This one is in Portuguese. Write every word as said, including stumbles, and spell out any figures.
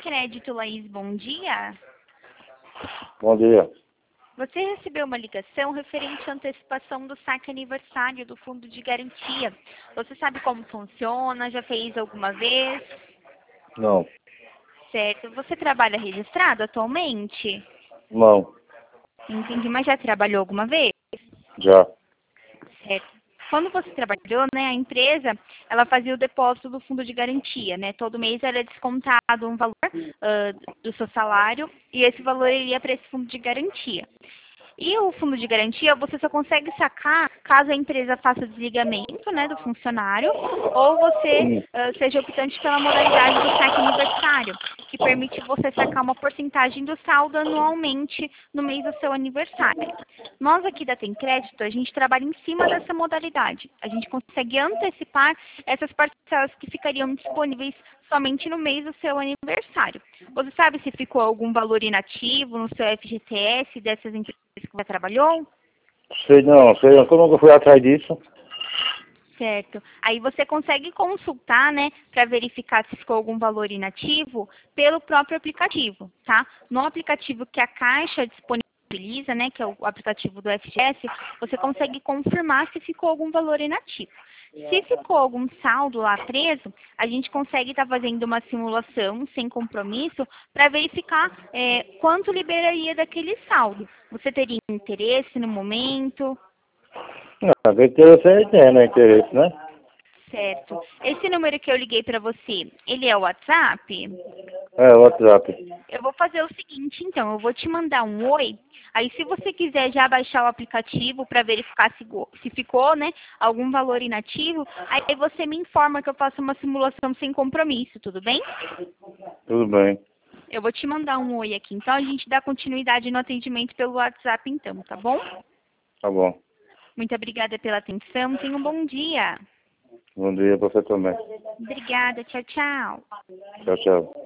Crédito, Laís, bom dia. Bom dia. Você recebeu uma ligação referente à antecipação do saque aniversário do Fundo de Garantia. Você sabe como funciona? Já fez alguma vez? Não. Certo. Você trabalha registrado atualmente? Não. Entendi, mas já trabalhou alguma vez? Já. Certo. Quando você trabalhou, né, a empresa, ela fazia o depósito do fundo de garantia, né? Todo mês era descontado um valor uh, do seu salário e esse valor iria para esse fundo de garantia. E o fundo de garantia você só consegue sacar caso a empresa faça desligamento, né, do funcionário, ou você Hum. uh, seja optante pela modalidade do saque aniversário, que permite você sacar uma porcentagem do saldo anualmente no mês do seu aniversário. Nós aqui da Tem Crédito, a gente trabalha em cima dessa modalidade. A gente consegue antecipar essas parcelas que ficariam disponíveis somente no mês do seu aniversário. Você sabe se ficou algum valor inativo no seu F G T S dessas empresas que você trabalhou? Sei não, sei não. Como que eu fui atrás disso? Certo. Aí você consegue consultar, né, para verificar se ficou algum valor inativo pelo próprio aplicativo, tá? No aplicativo que a Caixa disponibiliza, né, que é o aplicativo do F G S, você consegue confirmar se ficou algum valor inativo. Se ficou algum saldo lá preso, a gente consegue estar fazendo uma simulação sem compromisso para verificar é, quanto liberaria daquele saldo. Você teria interesse no momento? Não, que interesse tem, né? Interesse, né? Certo. Esse número que eu liguei para você, ele é o WhatsApp? É, o WhatsApp. Eu vou fazer o seguinte, então, eu vou te mandar um oi. Aí, se você quiser já baixar o aplicativo para verificar se, se ficou, né, algum valor inativo, aí você me informa que eu faço uma simulação sem compromisso, tudo bem? Tudo bem. Eu vou te mandar um oi aqui. Então, a gente dá continuidade no atendimento pelo WhatsApp, então, tá bom? Tá bom. Muito obrigada pela atenção. Tenha um bom dia. Bom dia pra você também. Obrigada. Tchau, tchau. Tchau, tchau.